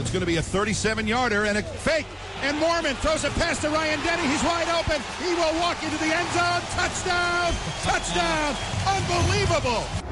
It's going to be a 37-yarder and a fake. And Mormon throws a pass to Ryan Denny. He's wide open. He will walk into the end zone. Touchdown! Touchdown! Unbelievable!